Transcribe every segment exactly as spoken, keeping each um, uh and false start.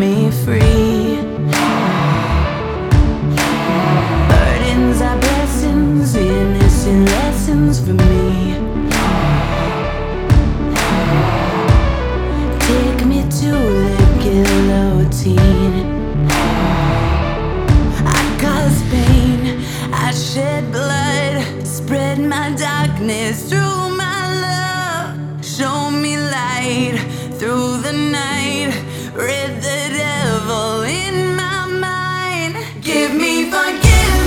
me free. Burdens are blessings, innocent lessons for me. Take me to the guillotine. I cause pain, I shed blood, spread my darkness through my love. Show me light through the night, rid the devil in my mind. Give me forgiveness,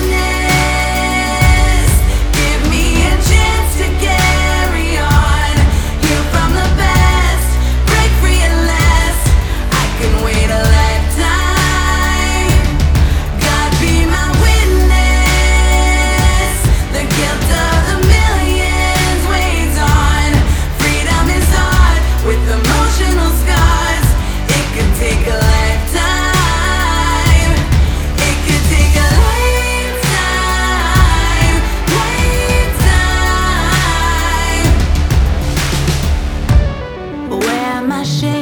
give me a chance to carry on. Heal from the past, break free at last. I can wait a lifetime. God be my witness, the guilt of the millions weighs on. Freedom is hard with emotional scars. It could take a lifetime. It could take a lifetime, lifetime. Wear my shame